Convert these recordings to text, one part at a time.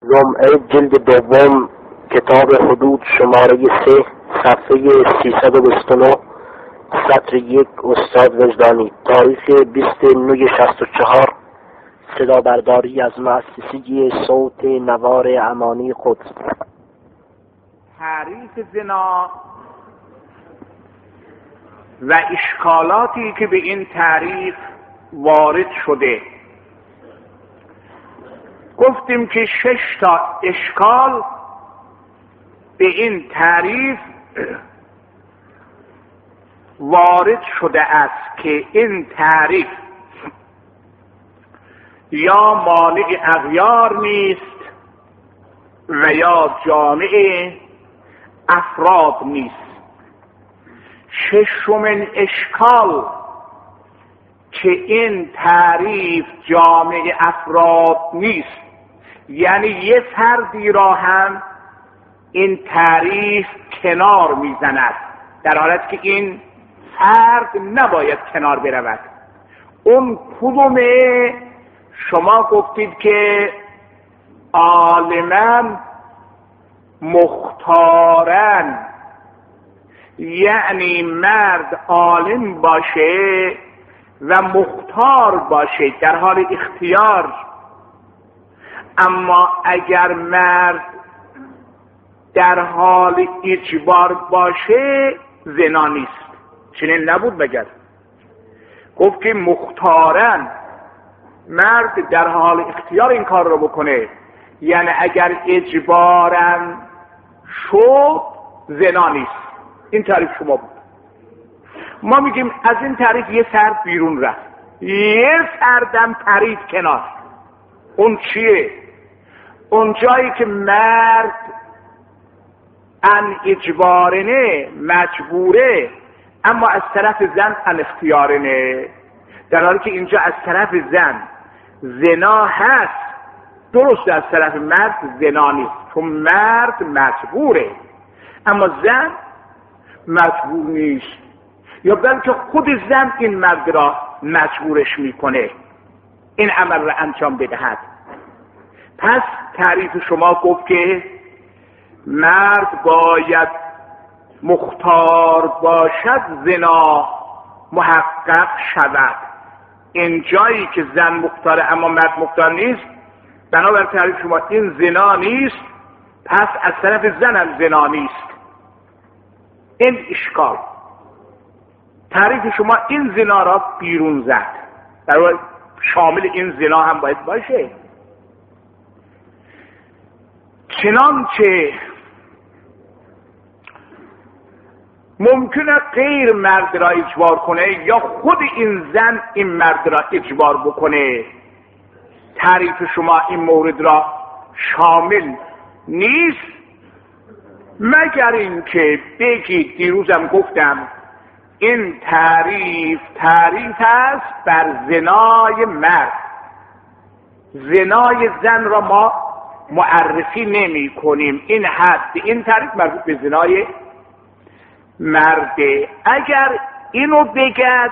لمعه جلد دوم کتاب حدود شماره 3 صفحه 329 سطر 1 استاد وجدانی تاریخ 29/64 صدا برداری از مؤسسه صوت نوار امانی قدس. تعریف زنا و اشکالاتی که به این تعریف وارد شده. گفتیم که 6 تا اشکال به این تعریف وارد شده است که این تعریف یا مانع اغیار نیست و یا جامع افراد نیست. ششمین اشکال که این تعریف جامع افراد نیست، یعنی یه فردی را هم این تعریف کنار میزند، در حالت که این فرد نباید کنار برود. اون کدومه؟ شما گفتید که عالما مختارن، یعنی مرد عالم باشه و مختار باشه، در حال اختیار. اما اگر مرد در حال اجبار باشه زنا نیست. چنین نبود مگر؟ گفت که مختارن، مرد در حال اختیار این کار رو بکنه، یعنی اگر اجبارن شد زنا نیست. این تعریف شما بود. ما میگیم از این تعریف یه فرد بیرون رفت، یه فردم پرید کنار. اون چیه؟ اون جایی که مرد ان اجبارنه، مجبوره، اما از طرف زن ان اختیارنه، در حالی که اینجا از طرف زن زنا هست، درست از طرف مرد زنا نیست، چون مرد مجبوره اما زن مجبور نیست، یا بلکه خود زن این مرد را مجبورش میکنه این عمل را انجام بدهد. پس تعریف شما گفت که مرد باید مختار باشد زنا محقق شود. این جایی که زن مختاره اما مرد مختار نیست، بنابر تعریف شما این زنا نیست، پس از طرف زن هم زنا نیست. این اشکال. تعریف شما این زنا را بیرون زد، برای شامل این زنا هم باید باشه. چنانچه ممکنه غیر مرد را اجبار کنه یا خود این زن این مرد را اجبار بکنه، تعریف شما این مورد را شامل نیست، مگر اینکه بگید دیروزم گفتم این تعریف است بر زنای مرد. زنای زن را ما معرفی نمی کنیم. این حد این تعریف مربوط به زنای مرده. اگر اینو بگد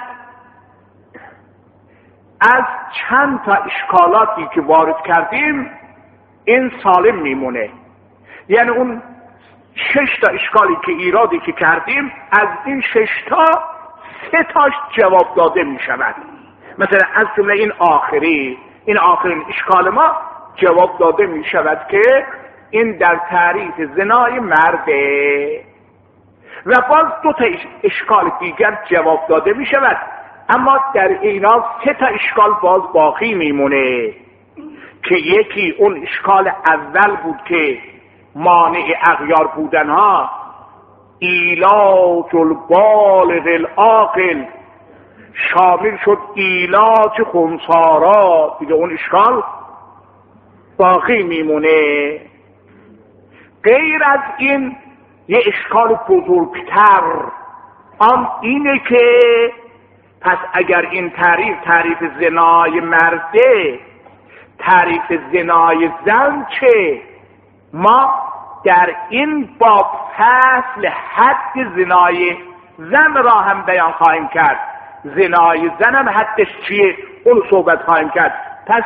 از چند تا اشکالاتی که وارد کردیم این سالم میمونه. یعنی اون 6 تا اشکالی که ایرادی که کردیم، از این 6 تا 3 تاش جواب داده می شود. مثلا از جمله این آخرین اشکال ما جواب داده می شود که این در تعریف زنای مرده. و باز 2 تا اشکال دیگر جواب داده می شود، اما در اینا 3 تا اشکال باز باقی میمونه که یکی اون اشکال اول بود که مانع اغیار بودنها ایلاج البالغ العاقل شامل شد ایلاج خنثارا، دیگه اون اشکال باقی میمونه. غیر از این یه اشکال بزرگتر آن اینه که پس اگر این تعریف زنای مرده، تعریف زنای زن چه؟ ما در این باب فصل حد زنای زن را هم بیان خواهیم کرد. زنای زن هم حدش چیه؟ اون صحبت خواهیم کرد. پس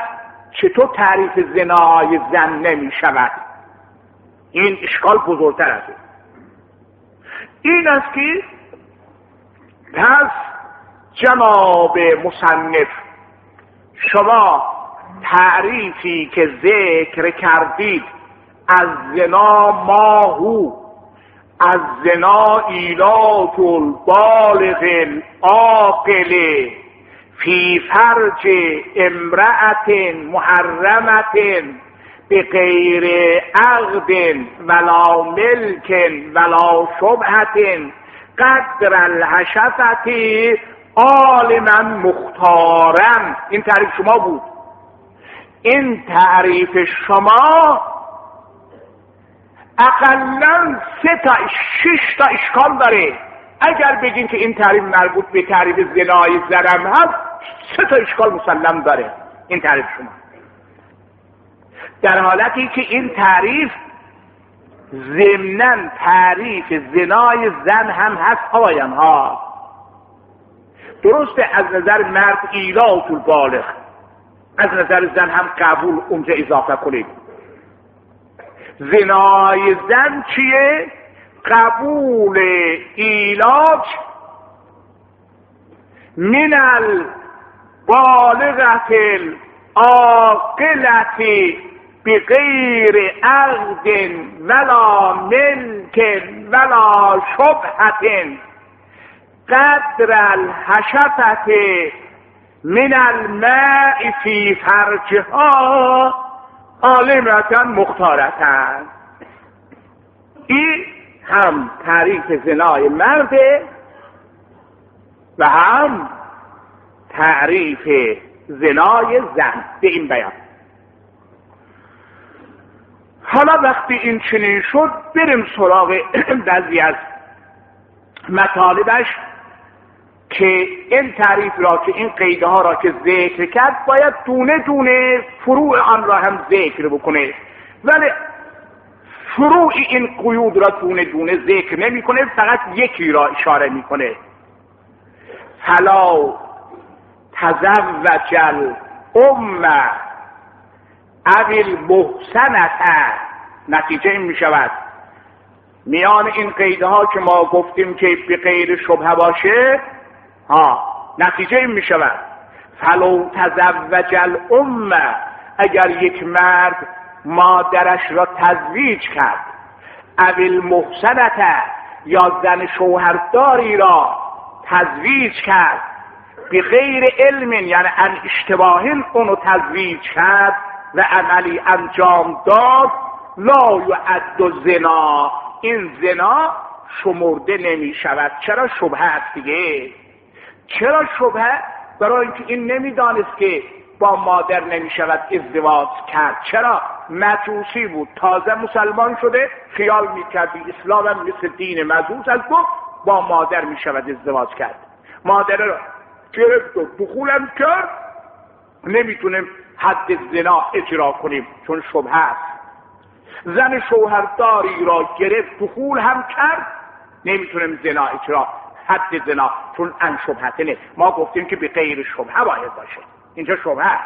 چطور تعریف زنای زن نمی شود؟ این اشکال بزرگتر است. این است که پس جناب مصنف شما تعریفی که ذکر کردید از زنا ماهو، از زنا ایلات البالغ العاقل فی فرج امرأت محرمت بغیر عقد ولا ملک ولا شبهت قدر الحشفت عالما مختارا. این تعریف شما بود. این تعریف شما اقلا 6 تا اشکال داره. اگر بگین که این تعریف مربوط به تعریف زنای زرم هست 3 تا اشکال مسلم داره این تعریف شما، در حالتی که این تعریف ضمناً تعریف زنای زن هم هست. آقایان ها درسته از نظر مرد ایلات البالغ، از نظر زن هم قبول اونجا اضافه کنید. زنای زن چیه؟ قبول ایلات من البالغت العاقلت بغیر عقد ولا ملک ولا شبهت قدر الحشفت من الماء فی فرجها عالمتا مختارتا. این هم تعریف زنای مرده و هم تعریف زنای زن به این بیان. حالا وقتی این چنین شد بریم سراغ بعضی از مطالبش که این تعریف را که این قیده ها را که ذکر کرد باید دونه دونه فروع آن را هم ذکر بکنه، ولی فروع این قیود را دونه دونه ذکر نمی کنه، فقط یکی را اشاره می کنه. فلا تزوج الام او المحسنة. نتیجه این می شود میان این قیده ها که ما گفتیم که به غیر شبهه باشه، نتیجه این می شود فلو تزوج الام، اگر یک مرد مادرش را تزویج کرد، او المحسنة یا زن شوهرداری را تزویج کرد، به غیر علم یعنی ان اشتباه اونو تزویج کرد و عملی انجام داد، لا یعد زنا، این زنا شمرده نمی شود. چرا؟ شبهه است دیگه. چرا شبهه؟ برای اینکه این نمیدانست که با مادر نمی شود ازدواج کرد. چرا؟ مجوسی بود، تازه مسلمان شده، خیال میکرد اسلام هم مثل دین مجوس است، با مادر می شود ازدواج کرد. مادر را گرفت و دخولم کرد، نمیتونیم حد زنا اجرا کنیم چون شبهه است. زن شوهرداری را گرفت دخول هم کرد، نمیتونیم زنا اجرا، حد زنا چون ان شبهته. ما گفتیم که به غیر شبهه باید باشه، اینجا شبهه است.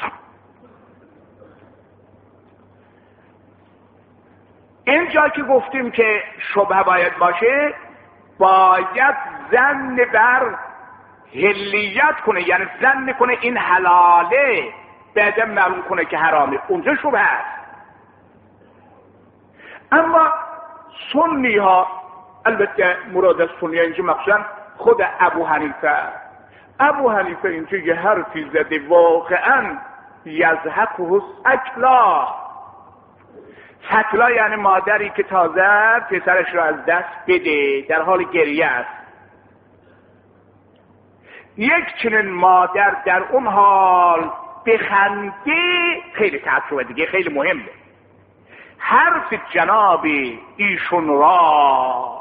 اینجا که گفتیم که شبهه باید باشه، باید ظن بر حلیت کنه، یعنی ظن کنه این حلاله، بعد معلوم کنه که حرامه، اونجا شبهه است. اما سنی ها، البته مراد از سنی اینجا مخصوصا خود ابو حنیفه اینجا یه حرفی زده واقعا یضحکه سکلا. سکلا یعنی مادری که تازه پسرش را از دست بده، در حال گریه است. یک چنین مادر در اون حال بخنده خیلی تعجبه دیگه، خیلی مهمه. حرف جناب ایشون را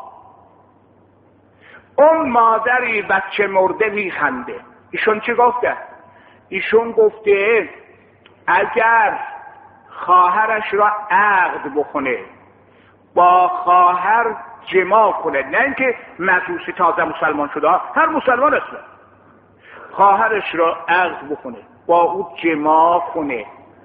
اون مادری بچه مرده میخنده. ایشون چه گفته؟ ایشون گفته اگر خواهرش را عقد بکنه، با خواهر جماع کنه، نه اینکه مجوسی تازه مسلمان شده، هر مسلمان است، خواهرش را عقد بکنه، با او جماع کنه،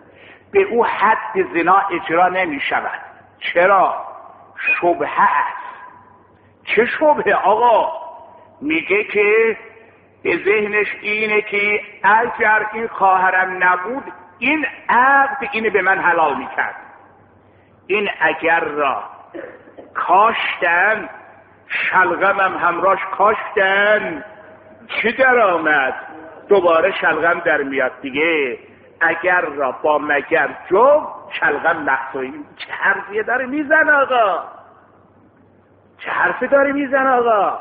به او حد زنا اجرا نمی شود. چرا؟ شبهه است. چه شبهه آقا؟ میگه که به ذهنش اینه که اگر این خواهرم نبود این عقد اینه به من حلال میکرد. این اگر را کاشتن، شلغمم همراش کاشتن، چه در آمد؟ دوباره شلغم در میاد دیگه. اگر را با مگر جو شلغم مخصوصی. چه حرفی داره میزن آقا؟ چه حرفی داره میزن آقا؟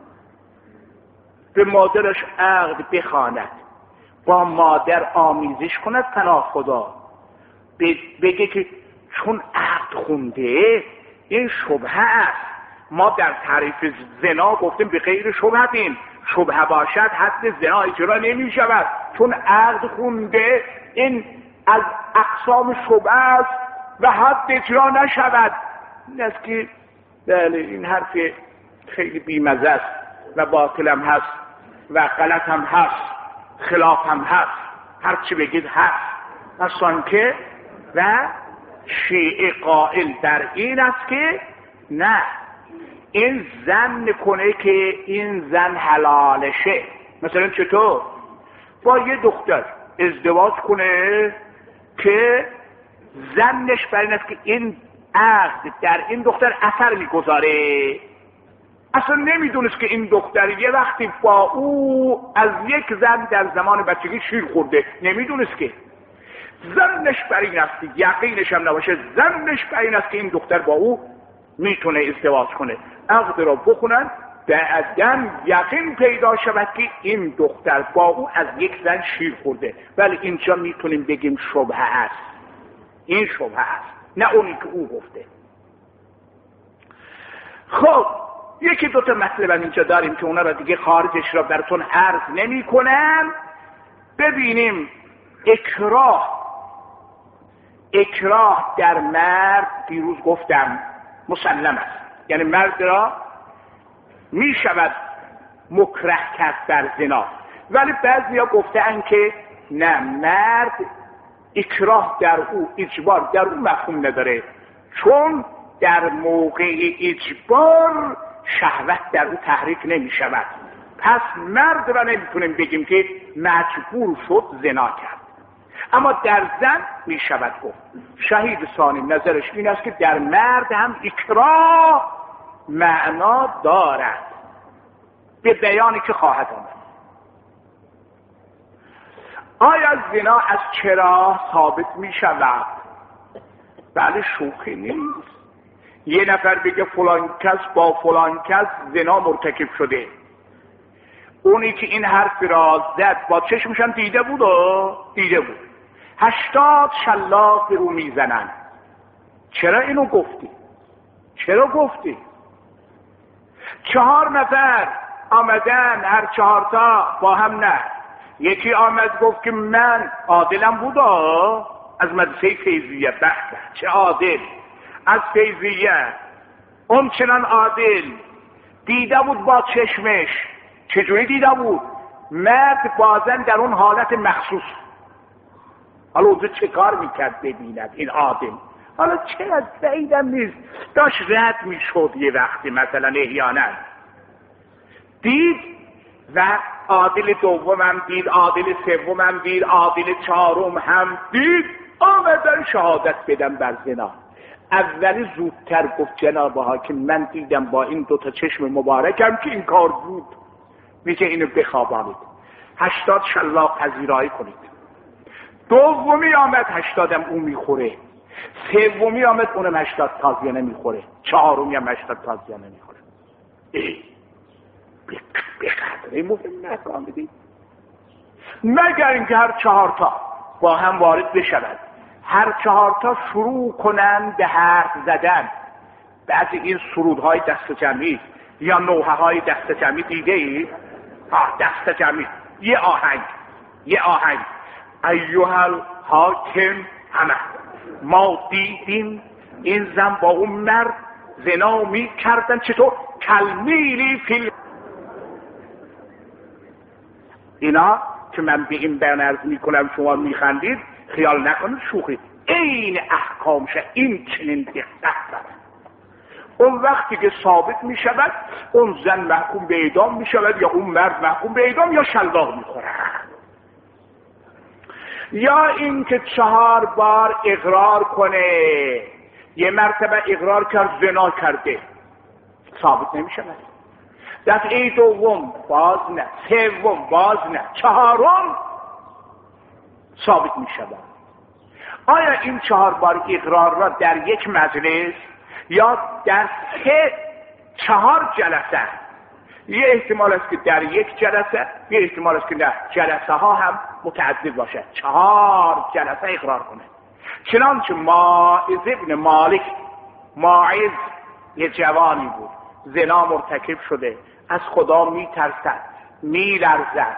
به مادرش عقد بخواند، با مادر آمیزش کند پناه خدا، بگه که چون عقد خونده این شبهه است. ما در تعریف زنا گفتیم به غیر شبهتین، شبهه باشد حد زنا اجرا نمی شود. چون عقد خونده این از اقسام شبهه است و حد اجرا نشود. این است که بله این حرف خیلی بیمزه است و باطل هم هست و غلط هم هست، خلاف هم هست، هر چی بگید هست. اصلا که و شیعه قائل در این است که نه، این زن کنه که این زن حلالشه. مثلا چطور؟ با یه دختر ازدواج کنه که زنش بر این است که این عقد در این دختر اثر میگذاره. اصلا نمیدونست که این دختر یه وقتی با او از یک زن در زمان بچگی شیر خورده، نمیدونست که. زنش بر این است، یقینش هم نباشه، زنش بر این است که این دختر با او میتونه ازدواج کنه. عقد را بخونن، بعداً یقین پیدا شود که این دختر با او از یک زن شیر خورده. ولی اینجا میتونیم بگیم شبهه است. این شبهه است، نه اونی که او گفته. خب یکی دوتا مطلب اینجا داریم که اونا را دیگه خارجش را براتون عرض نمی کنم. ببینیم اکراه در مرد دیروز گفتم مسلم است، یعنی مرد را می شود مکره کرد در زنا. ولی بعضیا گفتن که نه، مرد اکراه در او، اجبار در او مفهوم نداره، چون در موقع اجبار شهوت در او تحریک نمی شود. پس مرد را نمیتونیم بگیم که مجبور شد زنا کرد. اما در زن می شود گفت. شهید ثانی نظرش این است که در مرد هم اکراه معنا دارد به بیانی که خواهد آمد. آیا زنا از چرا ثابت می شود؟ بله، شوخی نیست. یه نفر بگه فلان کس با فلان کس زنا مرتکب شده، اونی که این حرف را زد با چشمش هم دیده بود 80 شلاق به رو میزنن. چرا اینو گفتی؟ 4 نفر آمدن، هر 4 تا با هم نه. یکی آمد گفت که من عادلم بود از مدرسه فیضیه. بحث چه عادل از فیضیه، اون چنان عادل دیده بود با چشمش. چجوری دیده بود؟ مرد بازن در اون حالت مخصوص. حالا اوزه چه کار میکرد ببیند این عادل؟ حالا چه از بعیدم نیست، داشت رد میشد یه وقتی مثلا احیانا دید و عادل دومم دید، عادل سومم دید، عادل 4م هم دید، آمدن شهادت بدم بر زنا. اولی زودتر گفت جناب حاکم من دیدم با این 2 تا چشم مبارکم که این کار بود، میگه اینو بخوابانید، 80 شلاق پذیرایی کنید. دومی آمد 80 هم اون میخوره، سومی آمد اونم 80 تازیانه میخوره، 4می هم 80 تازیانه میخوره. بقدره مهم نکامدید مگر اینکه هر 4 تا با هم وارد بشود، هر 4 تا شروع کنند به حرف زدن. بعضی این سرودهای دست جمعی یا نوحه های دست جمعی دیده ای؟ دست جمعی یه آهنگ ایها الحاکم همه ما دیدیم این زن با اون مرد زنا می کردن. چطور؟ کلمیلی فیلم. اینا که من به این بیان عرض می کنم شما می خندید، خیال نکنید شوخی. عین احکامش این چنین دقت دارد. اون وقتی که ثابت می شود اون زن محکوم به اعدام می شود یا اون مرد محکوم به اعدام یا شلاق می خورد. یا این که 4 بار اقرار کنه، یه مرتبه اقرار کرد زنا کرده، ثابت نمی شود. دفعه دوم باز نه، سوم باز نه، 4م ثابت می شود. آیا این 4 بار اقرار را در یک مجلس یا در 4 جلسه، یه احتمال است که در یک جلسه، یه احتمال است که نه جلسه ها هم متعدد باشه، 4 جلسه اقرار کنه. چنانچه ماعز ابن مالک، ماعز یه جوانی بود، زنا مرتکب شده، از خدا میترسد، میلرزد،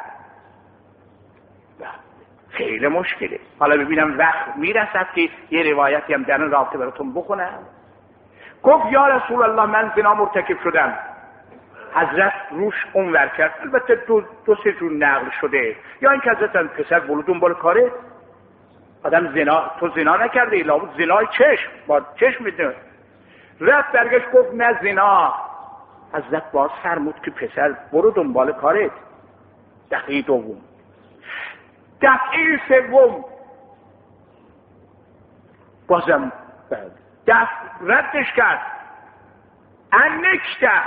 خیلی مشکله. حالا ببینم وقت میرسد که یه روایتی هم در این رابطه براتون بخونم. گفت یا رسول الله من زنا مرتکب شدم. حضرت روش اونور کرد. البته دو سه جور نقل شده، یا این که حضرت پسر بلو دنبال کاره، آدم زنا، تو زنا نکرده، لابد زنای چشم، با چشم میدونه. رفت برگشت گفت نه زنا. حضرت باز فرمود که پسر برو دنبال کارت. دفعه دوم، دفعه سوم بازم ردش کرد. انکته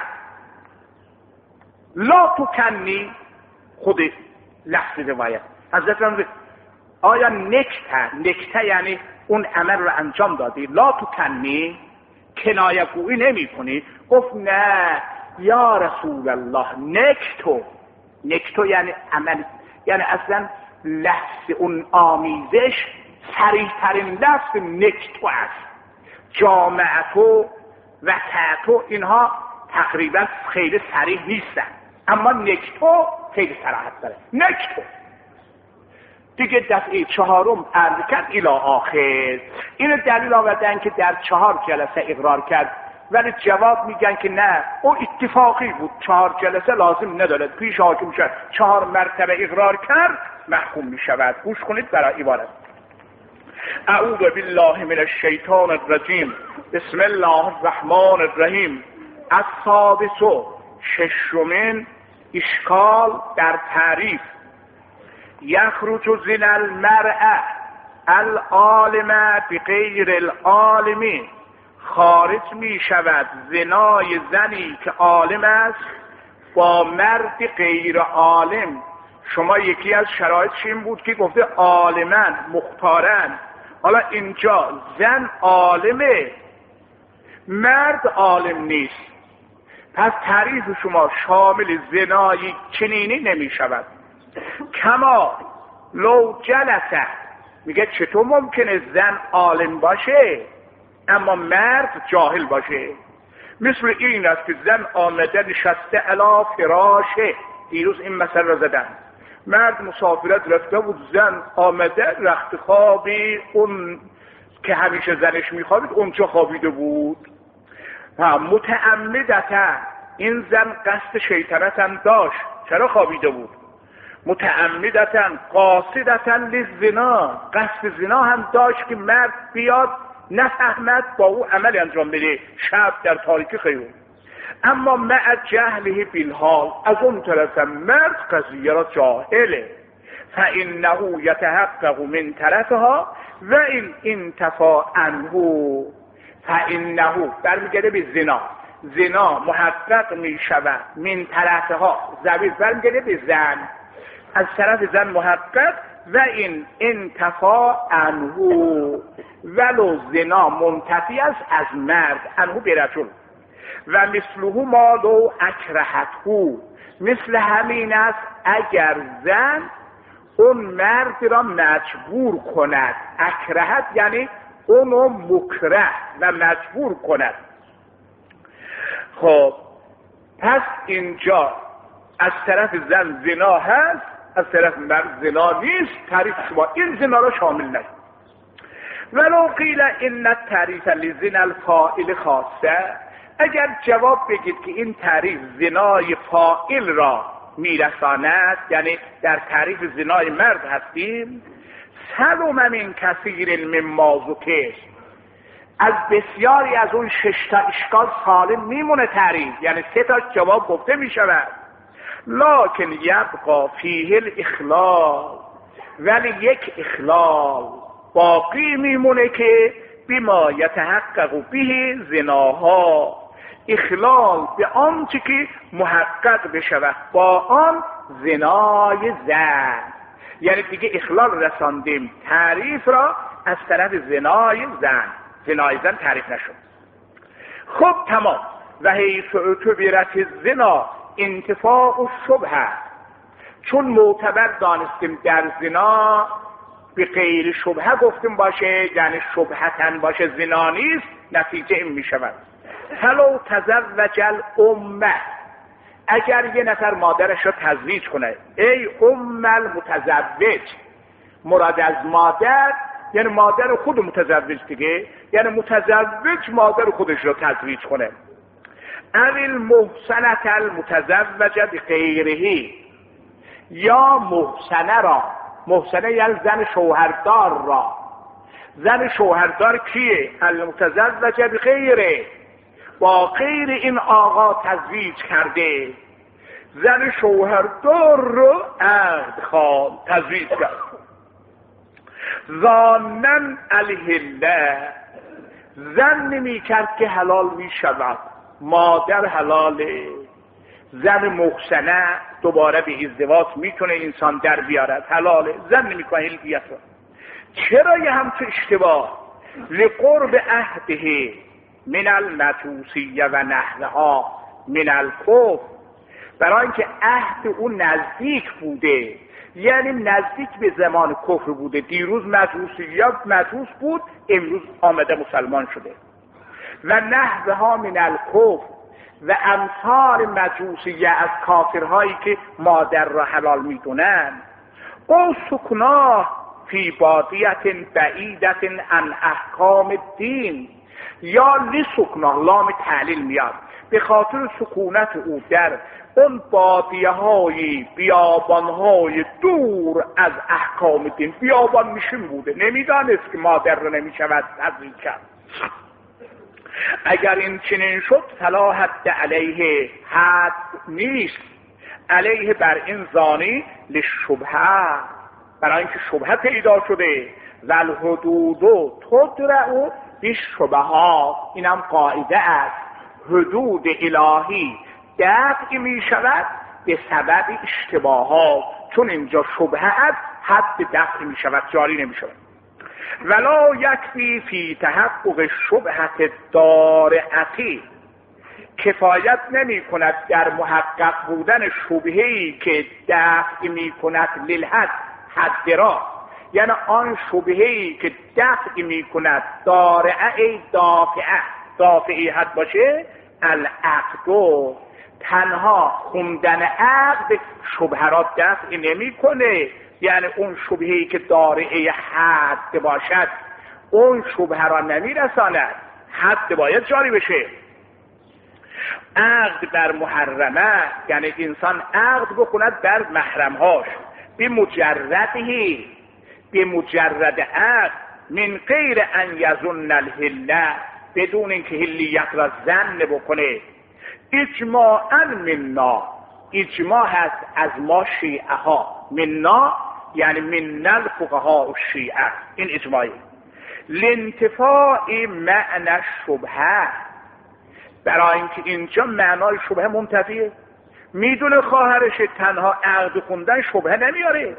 لا تو کنی، خود لفظ روایت حضرت فرمود آیا نکته یعنی اون عمل رو انجام دادی، لا تو کنی، کنایه گویی نمی کنی؟ گفت نه یا رسول الله، نکتو یعنی عمل، یعنی اصلا لفظ اون آمیزش صریح ترین لفظ نکتو است. جامعتو و تعتو اینها تقریبا خیلی صریح نیستن، اما نکتو خیلی صراحت داره. نکتو دیگه دفعه 4م عرض کرد الی آخر. اینو دلیل آوردن که در 4 جلسه اقرار کرد، ولی جواب میگن که نه، او اتفاقی بود، 4 جلسه لازم ندارد، پیش حاکم شد 4 مرتبه اقرار کرد محکوم میشود. گوش کنید برای عبارت. اعوذ بالله من الشیطان الرجیم، بسم الله الرحمن الرحیم. السادس، 6مین اشکال در تعریف. یخرج زنا المرأة العالمه بغیر العالم، خارج می شود زنای زنی که عالم است با مرد غیر عالم. شما یکی از شرایطش این بود که گفته عالمن، مختارن. حالا اینجا زن عالمه، مرد عالم نیست، پس تعریف شما شامل زنای چنینی نمی شود. کما لو جلسه، میگه چطور ممکنه زن عالم باشه اما مرد جاهل باشه؟ مثل این است که زن آمده نشسته علی فراشه، دیروز این مسئله را زدن، مرد مسافرت رفته بود، زن آمده رخت خوابی اون که همیشه زنش میخوابید اونجا خوابیده بود. متعمدتا، این زن قصد شیطنت هم داشت، چرا خوابیده بود؟ متعمدتا قاصدتا للزنا، قصد زنا هم داشت که مرد بیاد نفهمد با او عمل انجام بده، شب در تاریکی خیون. اما مع جهله بالحال، از اون طرف مرد قضیه را جاهله. فانه یتحقق من طرفها و این انتفا عنه، فانه برمیگرده به زنا، زنا محقق می شود من طرفها، ضمیر برمیگرده به زن، از طرف زن محقق، و این انتفا عنه، ولو زنا منتفی است از مرد، عنه برجل. و مثله ما لو اکرهته، مثل همین است اگر زن اون مرد را مجبور کند. اکرهت یعنی اونو مکره و مجبور کند. خب پس اینجا از طرف زن زنا هست، از طرف مرد زنا نیست. تعریف شما این زنا را شامل نشد. ولو قیل ان التعریف لزنا الفاعل خاصه، اگر جواب بگید که این تعریف زنای فاعل را میرساند، یعنی در تعریف زنای مرد هستیم، سلم من کثیر مما ذکر، از بسیاری از اون 6 تا اشکال سالم میمونه تعریف، یعنی 3 تا جواب گفته میشود. لکن یبقى فیه الاخلال، ولی یک اخلال باقی میمونه که بما یتحقق به زناها، اخلال به آنچه که محقق بشود با آن زنای زن، یعنی دیگه اخلال رساندیم تعریف را از طرف زنای زن، زنای زن تعریف نشد. خب تمام. و حیث اعتبرت الزنا انتفاع الشبهه، چون معتبر دانستیم در زنا به غیر شبهه گفتیم باشه، یعنی شبهتن باشه زنا نیست، نتیجه این می شود. فلو تزوج الامه، اگر یه نفر مادرش رو تزویج کنه، ای ام المتزوج، مراد از مادر یعنی مادر خود متزوج دیگه، یعنی متزوج مادر خودش رو تزویج کنه. اویل محسنت المتزوجه بغیره، یا محسنه را، محسنه یعنی زن شوهردار را، زن شوهردار کیه؟ المتزوجه بغیره، با غیر این آقا تزویج کرده، زن شوهردار رو عقد خوان تزویج کرد. ظانن الحله، زن نمی کرد که حلال می شود، مادر حلاله، زن محسنه دوباره به ازدواج میتونه انسان در بیارد، حلاله، زن نمی کنه هلگیت را. چرا یه همچه اشتباه؟ لقرب عهده من المجوسیه و نحوها من الکفر، برای اینکه عهد اون نزدیک بوده، یعنی نزدیک به زمان کفر بوده. دیروز مجوس بود، امروز آمده مسلمان شده. و نحوها من الکفر، و امثال مجوسیه از کافرهایی که مادر را حلال میدونن. او سکناه فی بادیت بعیدت عن احکام الدین، یا لسکناه، لام تعلیل میاد، به خاطر سکونت او در اون بادیه های بیابان های دور از احکام دین، بیابان میشیم بوده، نمیدانست که مادر رو نمیشود تزویج کرد. اگر این چنین شد فلا حد علیه، حد نیست علیه بر این زانی لشبهه، برای اینکه شبهه پیدا شده. و الحدود تدرع بالشبهات، اینم قاعده است، حدود الهی دفع می شود به سبب اشتباهات، چون اینجا شبهه است حد دفع می شود، جاری نمی شود. ولا یکفی فی تحقق شبهت دارعتی، کفایت نمی کند در محقق بودن شبهه‌ای که دفع می کند للحد، حد را، یعنی آن شبهه‌ای که دفع می کند دارعه دافعه، دافعی حد باشه، العقد، تنها خوندن عقد شبهه را دفع نمی کنه، یعنی اون شبهه‌ای که دارعه حد باشد اون شبهه را نمی رساند، حد باید جاری بشه. عقد بر محرمه، یعنی انسان عقد بکند بر محرمهاش، به مجرد عقد، من غیر ان یظن الحله، بدون اینکه حلیت را ظن بکنه. اجماعا منا، اجماع هست از ما شیعه ها، منا یعنی من الفقهاء الشیعه، این اجماعی. لانتفاع معنی شبهه، برای اینکه اینجا معنای شبهه منتفیه، میدونه خواهرش تنها عقد خوندن شبهه نمیاره،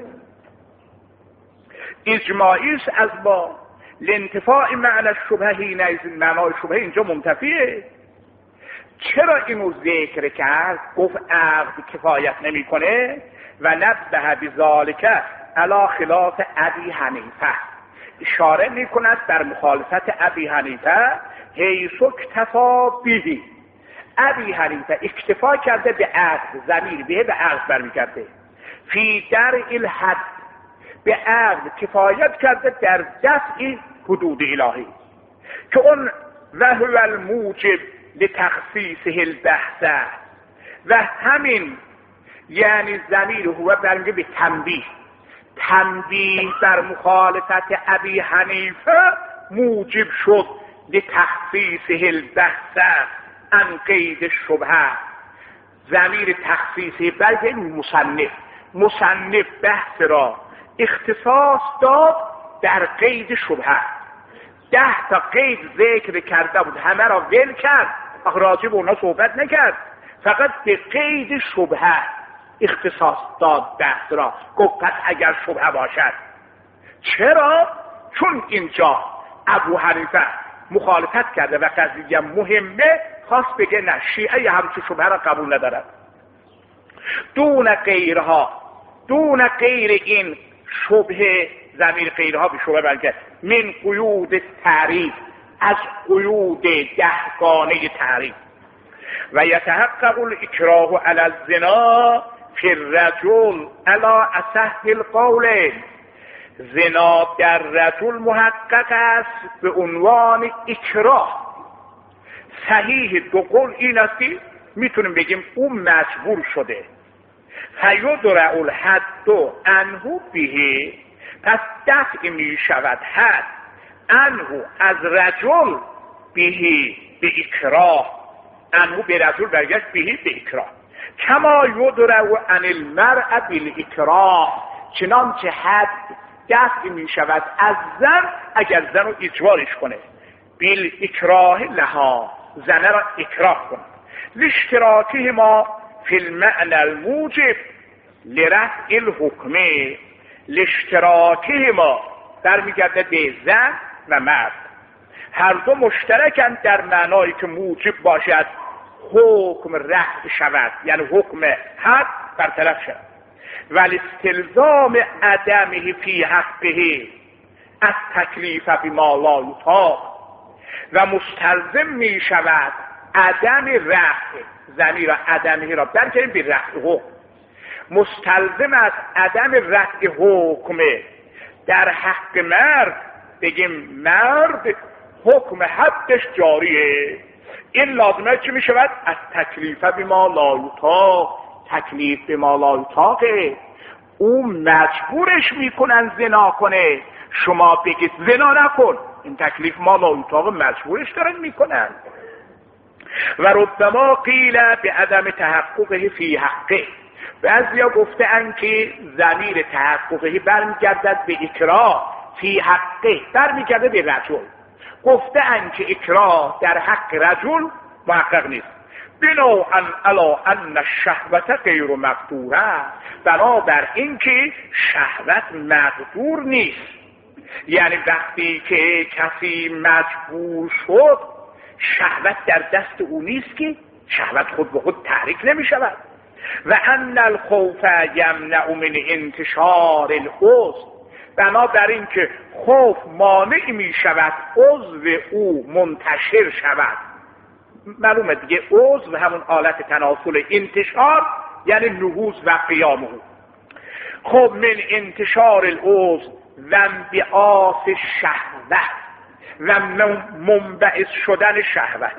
اجماعی است از با. لانتفاع معنی شبهه، این معنای شبهه اینجا منتفیه. چرا اینو ذکر کرد؟ گفت عقد کفایت نمیکنه. و نبه بذالک علی خلاف ابی حنیفه، اشاره میکند در مخالفت ابی حنیفه، حیث اکتفا بهی، ابی حنیفه اکتفا کرده به عقد، ضمیر به عقد برمیگرده، فی درء الحد، به عقد کفایت کرده در دفع حدود الهی، که اون و هو الموجب لتخصیصه البحث، و همین یعنی ضمیر هو برمیگرده به تنبیه، تنبیه بر مخالفت ابی حنیفه موجب شد لتخصیصه البحث عن قید شبهه. ضمیر تخصیصی برای مصنف بحث را اختصاص داد در قید شبهه. 10 تا قید ذکر کرده بود، همه را ول کرد، راجع به اونا صحبت نکرد، فقط به قید شبهه اختصاص داد بحث را. گفت پس اگر شبهه باشد. چرا؟ چون اینجا ابو حنیفه مخالفت کرده و قضیه مهمه، خواست بگه نه، شیعه همچون شبهه را قبول ندارد. دون غیر این شبهه، ضمیر غیرها به شبهه برگرد، من قیود تعریف، از قیود 10گانه تعریف. و یتحقق الاکراه علی الزنا فی الرجل علی اصح القول. زنا در رجل محقق است به عنوان اکراه. صحیح دو قول این است که میتونیم بگیم او مجبور شده. فیدرع الحد عنه به، پس دفع می شود حد عنه از رجل به اکراه، عنه به رجل برگشت به اکراه. کما یدرع عن المرء بالاکراه، چنانچه حد دفع می شود از زن اگر زن رو اجبارش کنه، بالاکراه لها، زن را اکراه کنه. لاشتراکه ما فی المعنى الموجب لرفع الحکم. لاشتراکه ما برمیگرده به زن و مرد، هر دو مشترکن در معنایی که موجب باشد حکم رفع شود، یعنی حکم حد برطرف شود. ولی استلزام عدمه فی حقه از تکلیف بما لا یطاق، و مستلزم می شود عدم رفع، ضمیر عدمه را برگردیم به رفع حکم. مستلزم از عدم رفع حکم در حق مرد، بگیم مرد حکم حدش جاریه، این لازمه چی می شود؟ از تکلیف بما لا یطاق. تکلیف به ما لا یطاقه، او مجبورش میکنن زنا کنه، شما بگید زنا نکن، این تکلیف ما لا یطاق، مجبورش دارن میکنن. و ربما قیل به عدم تحققه فی حقه، بعضیا گفتن که ضمیر تحققه برمیگردد به اکراه، فی حقه برمیگرده به رجل. گفتن که اکراه در حق رجل محقق نیست، بناءً علی ان الشهوة غیر مقدوره، بنابر اینکه شهوت مقدور نیست. یعنی وقتی که کسی مجبور شد، شهوت در دست او نیست که شهوت خود به خود تحریک نمی شود. و ان الخوف یمنع من انتشار العضو، بنابراین که خوف مانع می شود عضو او منتشر شود. معلومه دیگه، عضو همون آلت تناسل، انتشار یعنی نهوض و قیام او. خب من انتشار العضو و انبعاث شهوت و منبعث شدن شهوت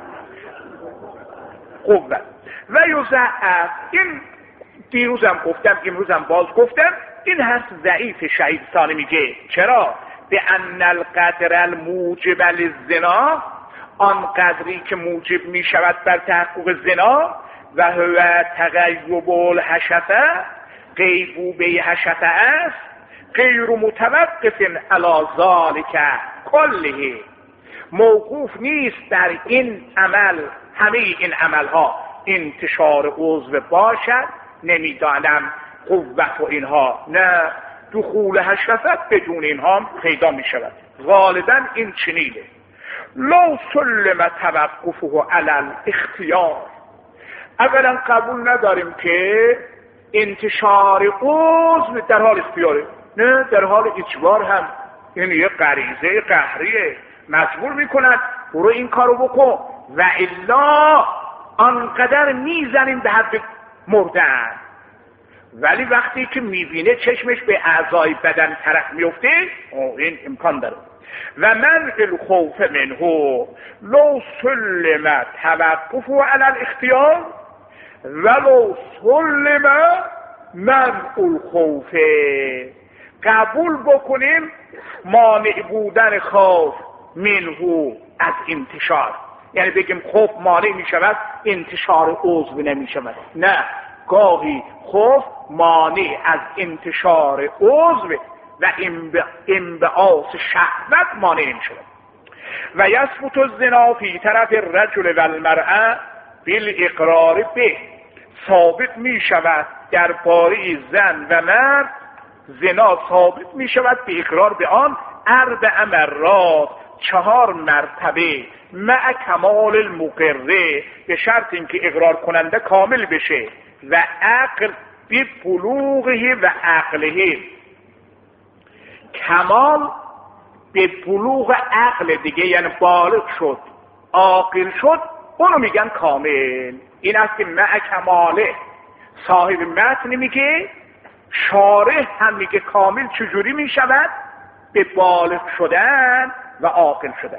قوت. و یضعف، این دیروزم گفتم امروزم باز گفتم، این هست ضعیف. شهید ثانی میگه چرا؟ به ان القدر الموجب للزنا، آن قدری که موجب می شود بر تحقق زنا، و هو تغیب الحشفه، غیبوبه حشفه است، غیر متوقف علی ذالک کله، موقوف نیست در این عمل، همه این عملها انتشار عضو باشد، نمیدانم قوت و اینها، نه دخول حشفت بدون اینها پیدا می شود. غالبا این چنینه. لو سلم توقفه علی الاختیار، اولا قبول نداریم که انتشار عضو در حال اختیاره، نه در حال اجبار هم. این یه غریزه قهریه، مجبور میکنن برو این کارو بکن، و الا آنقدر میزنیم به حد مردن. ولی وقتی که میبینه چشمش به اعضای بدن طرف میفته، این امکان داره. و من الخوف منه لو سلم توقفه علی الاختیار ولو سلم من الخوف، قبول بکنیم مانع بودن خوف منهو از انتشار، یعنی بگیم خوف مانع می شود انتشار عضو نمی شود. نه، گاهی خوف مانع از انتشار عضو و انبعاث شهوت مانع می شود. و یثبت الزنا فی طرف الرجل و المرأة بالاقرار به، ثابت می شود در باره زن و مرد زنا ثابت می شود به اقرار به آن 4 مرات، 4 مرتبه، مع کمال المقره، به شرط اینکه اقرار کننده کامل بشه و عقل به بلوغه و عقله، کمال به بلوغ عقل دیگه، یعنی بالغ شد عاقل شد، اونو میگن کامل. این است که مع کماله. صاحب متن میگه، شارح هم میگه کامل چجوری میشود؟ به بالغ شدن و عاقل شدن.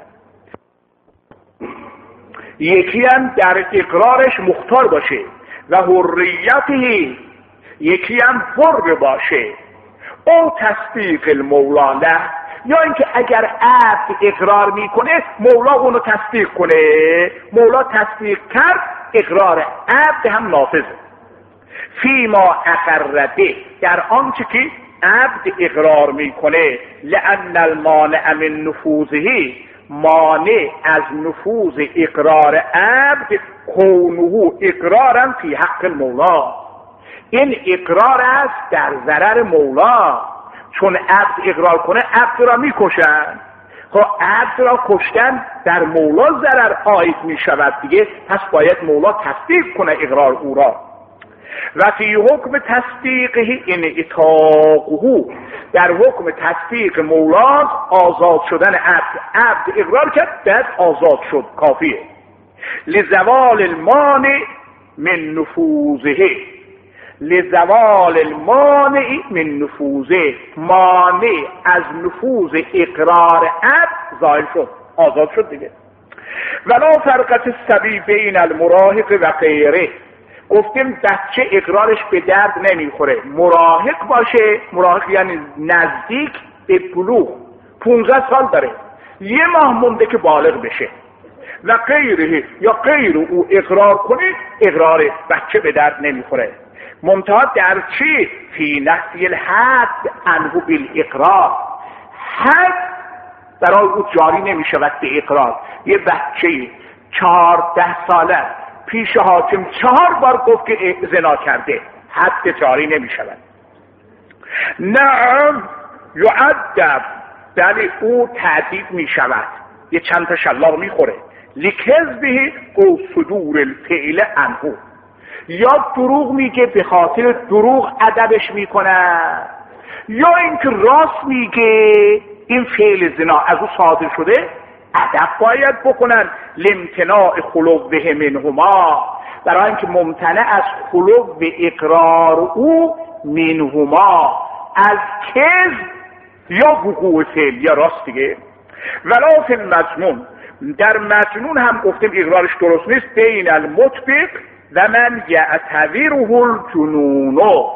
یکی هم در اقرارش مختار باشه و حریته، یکی هم حر باشه، او تصدیق المولا له، یا اینکه اگر عبد اقرار میکنه مولا اونو تصدیق کنه، مولا تصدیق کرد اقرار عبد هم نافذه. فیما اقرده، در آنچه که عبد اقرار میکنه، لأن المانع من نفوذه، مانع از نفوذ اقرار عبد کونه اقرارا فی حق المولا، این اقرار است در ضرر مولا، چون عبد اقرار کنه عبد را میکشن، خب عبد را کشتن در مولا ضرر عاید میشود دیگه، پس باید مولا تصدیق کنه اقرار او را. و فی حکم تصدیقه انعتاقه، در حکم تصدیق مولا آزاد شدن عبد، عبد اقرار کرد بعد آزاد شد، کافیه. لزوال المانع من نفوذه، لزوال المانع من نفوذه، مانع از نفوذ اقرار عبد زائل شد، آزاد شد دیگه. ولا فرقت الصبی بین المراهق و غیره، گفتیم بچه اقرارش به درد نمیخوره، مراهق باشه، مراهق یعنی نزدیک به بلوغ، 15 سال داره، 1 ماه مونده که بالغ بشه، و غیره یا غیر او اقرار کنه، اقرار بچه به درد نمیخوره. منتها در چی؟ فی نفی الحد عنه بالاقرار، حد برای او جاری نمیشود به اقرار. یه بچه 14 ساله پیش حاکم 4 بار گفت که زنا کرده، حد جاری نمی شود. نعم یعذب، یعنی او تعذیب می شود، یه چند تا شلاق می خوره. لکذبه او صدور الفعل عنه، یا دروغ میگه به خاطر دروغ ادبش میکنه، یا اینکه راست میگه این فعل زنا از او صادر شده، ادب باید بکنن. لامتناع خلوه منهما، برای اینکه ممتنع از خلو اقرار او منهما، از کذب یا وقوع فعل یا راست دیگه. ولا فی المجنون، در مجنون هم گفتیم اقرارش درست نیست. بین المطبق و من یعتبره الجنون،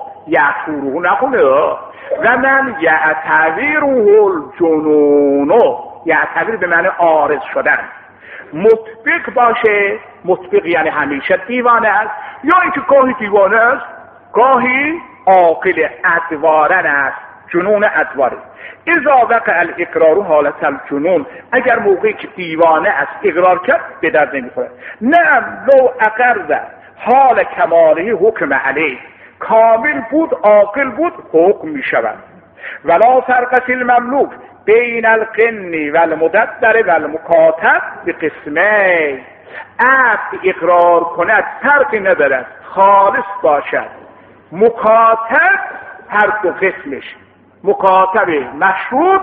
یعتبره نخونه، و من یعتبره الجنون، یعتبر به معنی عارض شدن. مطبق باشه، مطبق یعنی همیشه دیوانه است، یا اینکه گاهی دیوانه است گاهی عاقل ادوارن است، جنون ادواره. اذا وقع الاقرار حالت الجنون، اگر موقعی که دیوانه است اقرار کرد به درد نمیخوره. نعم لو اقر حال کماله حکم علیه، کامل بود عاقل بود حکم میشود. ولا فرقت المملوک بین القن و المدبر و المکاتب به قسمه، عبد اقرار کند فرقی ندارد، خالص باشد. مکاتب هر دو قسمش، مکاتب مشروط،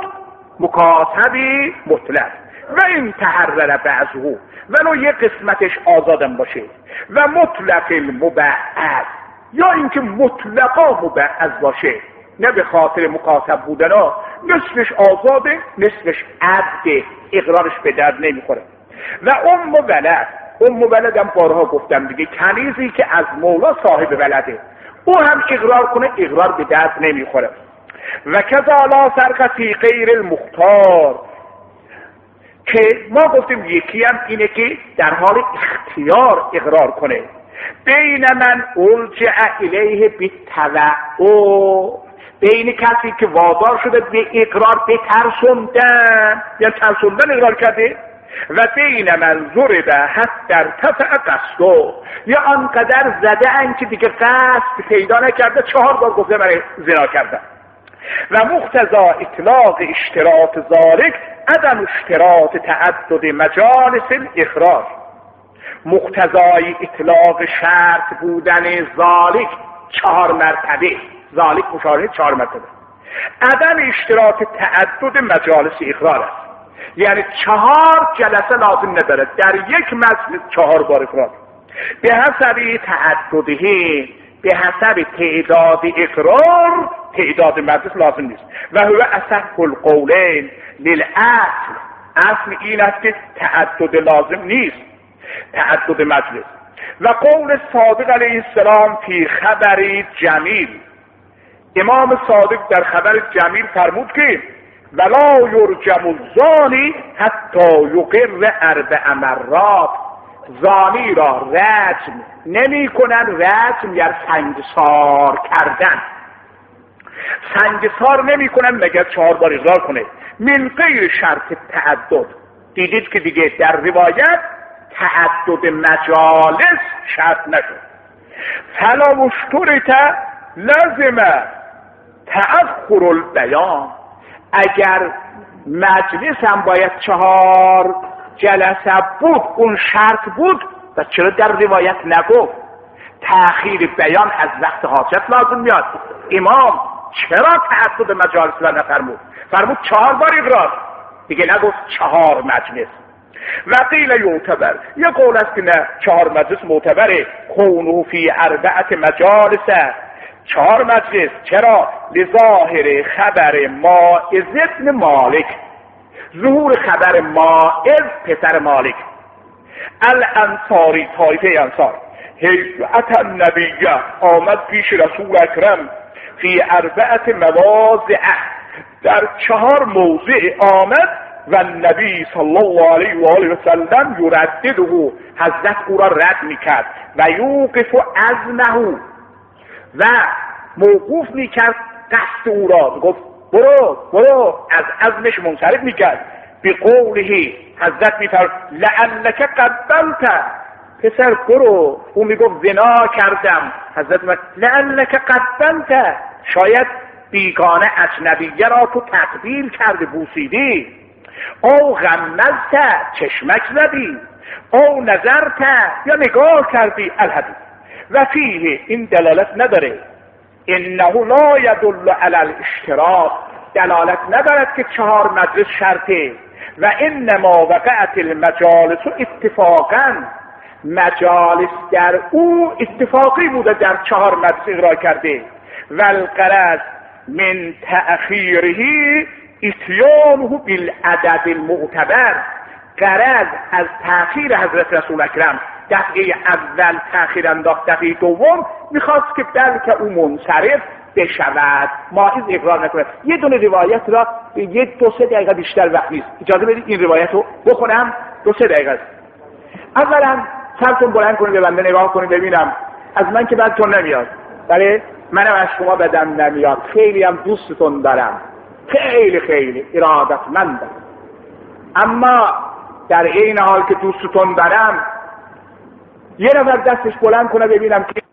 مکاتب مطلق. و این تحرر بعضه، ولو یک قسمتش آزادم باشه. و مطلق المبعض، یا اینکه مطلقا مبعض باشه، نه به خاطر مکاتب بودن ها، نصفش آزاده نصفش عبده، اقرارش به درد نمیخوره. و ام ولد، ام ولد هم بارها گفتم دیگه، کنیزی که از مولا صاحب ولده، او هم اقرار کنه اقرار به درد نمیخوره. و کذا لا سرق فی غیر المختار، که ما گفتیم یکی هم اینه که در حال اختیار اقرار کنه. بین من الجع الیه بالتوعد، بین کسی که وادار شده به اقرار به ترسوندن یا ترسوندن اقرار کرده، و بین من ضرب حتی ارتفع قصده، یا آنقدر زده ان که دیگه قصد پیدا نکرده 4 بار گفته من زنا کردم. و مقتضا اطلاق اشتراط ذالک عدم اشتراط تعدد مجالس الاخراج، مقتضای اطلاق شرط بودن ذالک 4 مرتبه، ذالک مشابه 4 مرتبه، عدم اشتراط تعدد مجالس اخراج است. یعنی 4 جلسه لازم نداره، در یک مجلس 4 بار اقرار. به حسب تعدده، به حسب تعداد اقرار تعداد مجلس لازم نیست. و هو اصح القولین للاصل، اصل این است که تعدد لازم نیست، تعدد مجلس. و قول صادق علیه السلام فی خبر جمیل، امام صادق در خبر جمیل فرمود که ولا یرجم الزانی حتی یقر 4 مرات، زانی را رجم نمی کنن، رجم یا سنگسار کردن، سنگسار نمی کنن مگر 4 بار اقرار کنه، من غیر شرط تعدد. دیدید که دیگه در روایت تعدد مجالس شرط نشد. فلا مشترط لازم تأخر البیان، اگر مجلس هم باید 4 جلسه بود، اون شرط بود، و چرا در روایت نگفت؟ تأخیر بیان از وقت حاجت لازم میاد. امام چرا تعدد مجالس را نفرمود؟ فرمود 4 بار اقرار، دیگه نگفت 4 مجلس. و قیل یعتبر، یه قول است که نه 4 مجلس معتبره، کونه فی 4 مجالس، 4 مجلس. چرا؟ لظاهر خبر ماعز ابن مالک، ظهور خبر ماعز پسر مالک الانصاری، طایفه انصار، حیث اتى النبی، آمد پیش رسول اکرم، فی 4 مواضع، در 4 موضع آمد، و نبی صلی الله علیه و آله و سلم یردده، حضرت او را رد میکرد، و یوقف عزمه، و موقوف میکرد قصد او را، گفت برو از عزمش منصرف میکرد. بی قوله، حضرت میفرمود لعلک قبلت، پسر برو. او میگفت زنا کردم، حضرت میگفت لعلک قبلت، شاید بیگانه اجنبیه را تو تقبیل کرده، بوسیدی، او غمزت، چشمک زدی، او نظرت، یا نگاه کردی. الحدیث و فیه، این دلالت نداره، انه لا یدل علی الاشتراط، دلالت ندارد که 4 مجلس شرطه. و انما وقعت المجالس اتفاقا، مجالس در او اتفاقی بوده، در 4 مجلس اقرار کرده. و الغرض من تأخیره اتیانه بالعدد المعتبر، غرض از تأخیر حضرت رسول اکرم، دفعه اول تأخیر انداخت، دفعه دوم میخواست که بلکه او منصرف بشود، ماعز اقرار نکنه. یه دونه روایت را به 2-3 دقیقه بیشتر وقت نیست، اجازه بدید این روایت رو بخونم، 2-3 دقیقه است. اولا سرتون بلند کنید، به بنده نگاه کنید، ببینم از من که بدتون نمیاد، بله منم از شما بدم نمیاد، خیلی هم دوستتون دارم، خیلی ارادتمندم، اما در این حال که دوستتون دارم، یه نفر دستش بلند کنه ببینم که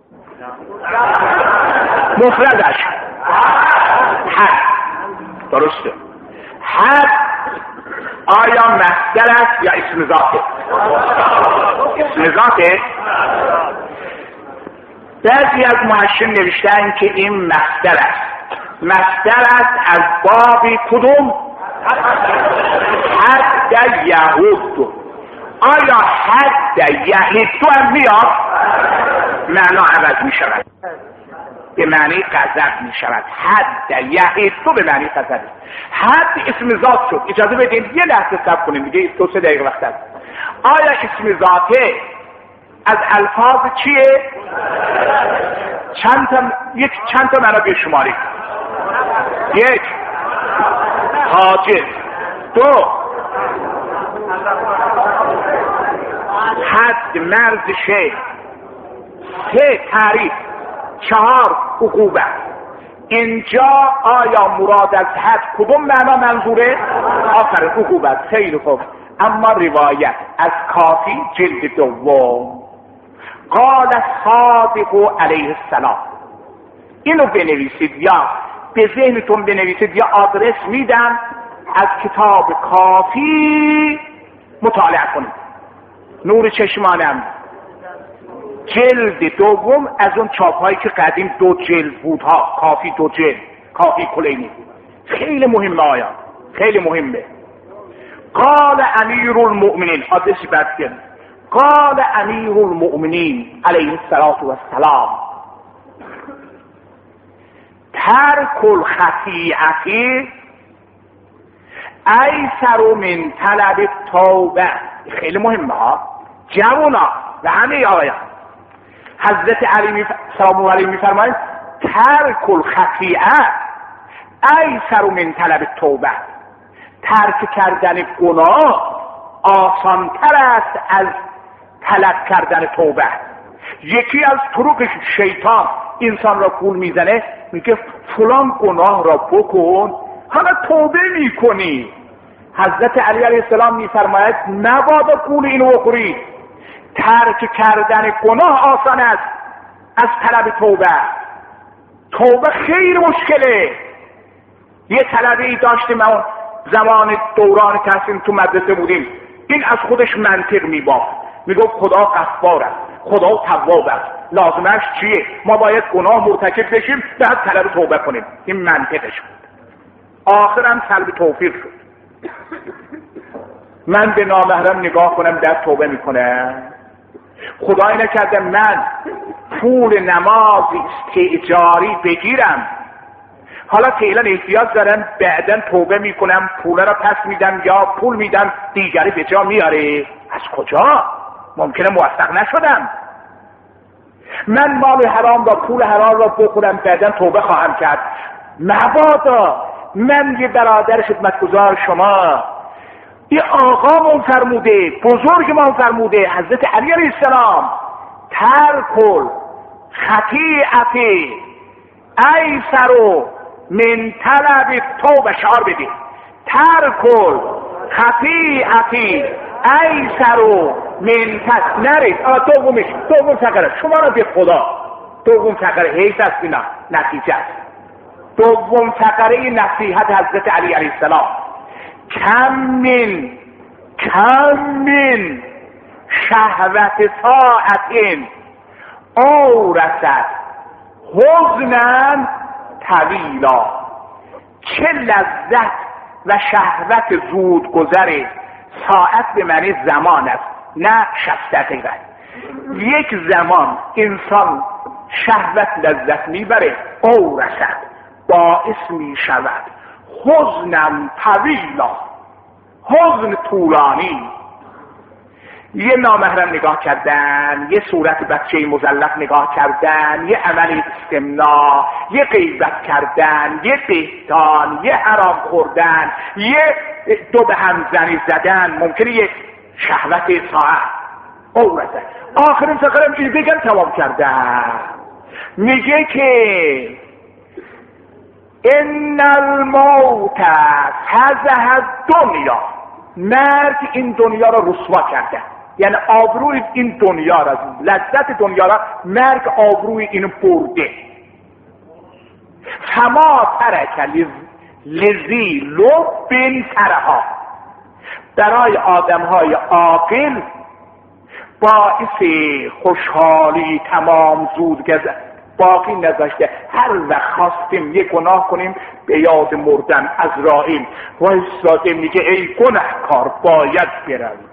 مفردش حد، درسته، حد آیا مصدر است یا اسم ذاته؟ اسم ذاته؟ بعضی از محشین نوشتن که این مصدر است. مصدر است از باب کدوم؟ حد یهود. آیا حد یهود هم میاد؟ معنا عوض می شود، به معنی غضب می شود. حد یهود به معنی غضب. حد اسم ذات شد. اجازه بدین یه لحظه صبر کنیم دیگه، 2-3 دقیقه وقت است. آیا اسم ذاته از الفاظ چیه؟ چند تا معنا بشمارید. یک، حاجز. دو، حد مرز شیخ. سه، تعریف. چهار، عقوبت. اینجا آیا مراد از حد کدوم معنا منظوره؟ آخرین عقوبت. خیلی خوب. اما روایت از کافی جلد دوم، قال الصادق علیه السلام. اینو بنویسید یا به ذهنتون بنویسید یا آدرس میدم، از کتاب کافی مطالعه کنید. نور چشمانم جلد دوم، از اون چاپهایی که قدیم 2 جلد بود ها. کافی 2 جلد، کافی کلینی. خیلی مهمه آیا، خیلی مهمه. قال امیر المؤمنین، آدرسی بدگن، قال امیر المؤمنین علیه السلام ترک الخطیئه ایسر من طلب توبه. خیلی مهمه ها جوانا و همه آقایان. حضرت علی سلام الله علیه میفرماید ترک الخطیئه ایسر من طلب توبه. ترک کردن گناه آسانتر است از طلب کردن توبه. یکی از طرق شیطان انسان را گول میزنه، میگه فلان گناه را بکن حالا توبه میکنی. حضرت علی علیه السلام میفرماید مبادا گول اینو بخورید. ترک کردن گناه آسان است از طلب توبه. توبه خیلی مشکله. یه طلبه ای داشتیم اون زمان دوران تحصیل تو مدرسه بودیم، این از خودش منطق میبافت، میگفت خدا غفار است، خدا تواب است، لازمش چیه؟ ما باید گناه مرتکب بشیم بعد طلب توبه کنیم. این منطقش بود. آخرم طلب توفیق شد. من به نامحرم نگاه کنم در توبه میکنم، خدای نکرده من پول نماز استئجاری بگیرم، حالا فعلا احتیاج دارم، بعدن توبه میکنم، پول را پس میدم یا پول میدم دیگری به جا میاره. از کجا؟ ممکنه موفق نشدم. من مال حرام را، پول حرام را بخورم بعدن توبه خواهم کرد. مبادا. من یه برادر خدمتگزار شما، یه آقا من فرموده، بزرگ من فرموده، حضرت علی علیه السلام ترکل خطیئتی ایسر من طلب توبه. شعار بده ترکل خطیئتی ایسر من نرید. دوم فقره شما را به خدا، دوم فقره حیث است اینا نتیجه است. دوم فقره نصیحت حضرت علی علیه السلام، کم من شهوت ساعتین او رسد حزنن طویلا. چه لذت و شهوت زود گذره. ساعت به معنی زمان است نه 60 دقیقه. یک زمان انسان شهوت لذت میبره، او رسد باعث میشود حزنم طویلا، حزن طولانی. یه نامحرم نگاه کردن، یه صورت بچه مزلف نگاه کردن، یه عمل استمناء، یه غیبت کردن، یه بهتان، یه حرام خوردن، یه دو به هم زنی زدن، ممکنه یه شهوت ساعت او رسد. آخرین فقرم این بگم تمام کردن. میگه که ان الموت هزه الدنیا، مرگ این دنیا را رسوا کرده، یعنی آبروی این دنیا را، لذت دنیا را مرگ آبروی اینو برده. فما ترک لذی لب ترها، برای آدم های عاقل باعث خوشحالی تمام زود باقی نذاشته. هر وقت خواستیم یک گناه کنیم به یاد مردن عزرائیل و ایستاده میگه ای گناهکار باید بروی.